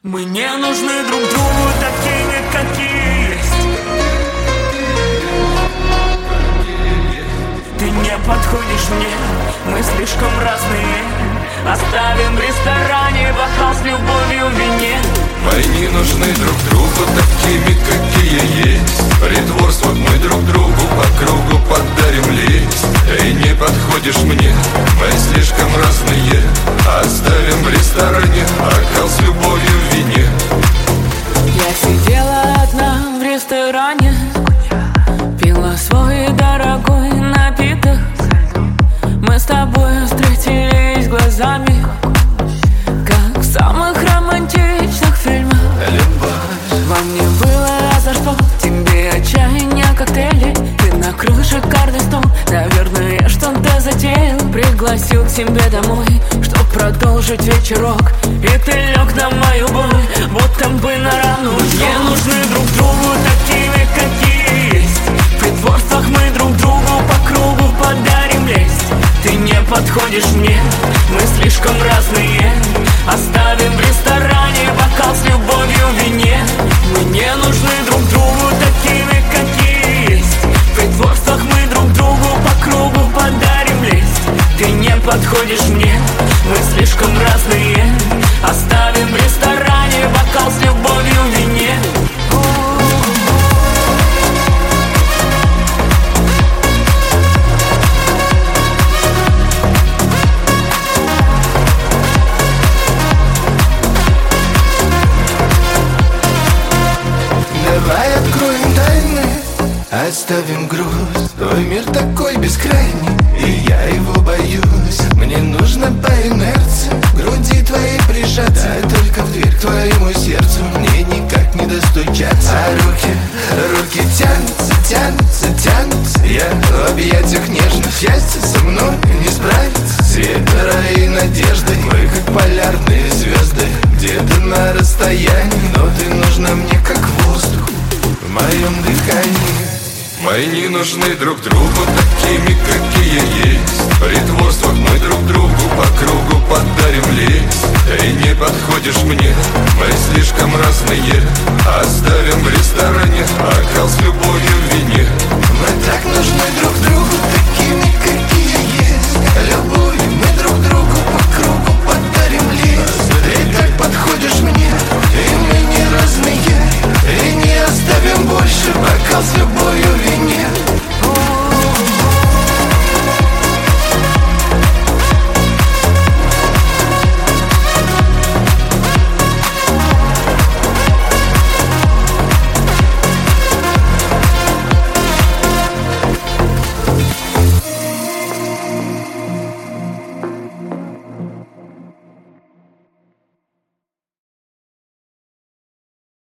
Мы не нужны друг другу такими, какие есть. Ты не подходишь мне, мы слишком разные. Оставим в ресторане бокал с любовью в вине. Мы не нужны друг другу такими, какие есть. Притворство мы друг другу по кругу подарим лист. Ты не подходишь мне, мы слишком разные. Оставим в ресторане бокал с любовью в вине. Я сидела одна в ресторане, пила свой дорогой напиток. Мы с тобой встретились глазами, как в самых романтичных фильмах. Любовь. Во мне было за что, тебе отчаяние коктейли. Ты накрыл шикарный стол, наверное, что-то затеял. Пригласил к себе домой, чтоб продолжить вечерок. И ты лег на мою боль, будто бы на рану. Не нужны друг другу такими, какие есть. В притворствах мы друг другу по кругу подарим лесть. Ты не подходишь мне, мы слишком разные. Оставим в ресторане бокал с любовью в вине. Мы не нужны друг другу такими, какие есть. В притворствах мы друг другу по кругу подарим лесть. Ты не подходишь мне, мы слишком разные. Оставим в ресторане бокал с любовью в вине. Давай откроем тайны, оставим груз. Твой мир такой бескрайний, и я его боюсь. Мне нужно по инерции к груди твоей прижаться. Только в дверь к твоему сердцу мне никак не достучаться. А руки тянутся, тянутся, тянутся. Я в объятиях нежных, счастье со мной не справится. Свет и надежды, мы как полярные звезды. Где-то на расстоянии, но ты нужна мне как воздух в моем дыхании. Мы не нужны друг другу такими, какие есть. В притворствах мы друг другу по кругу подарим лист. Ты не подходишь мне, мы слишком разные. Оставим в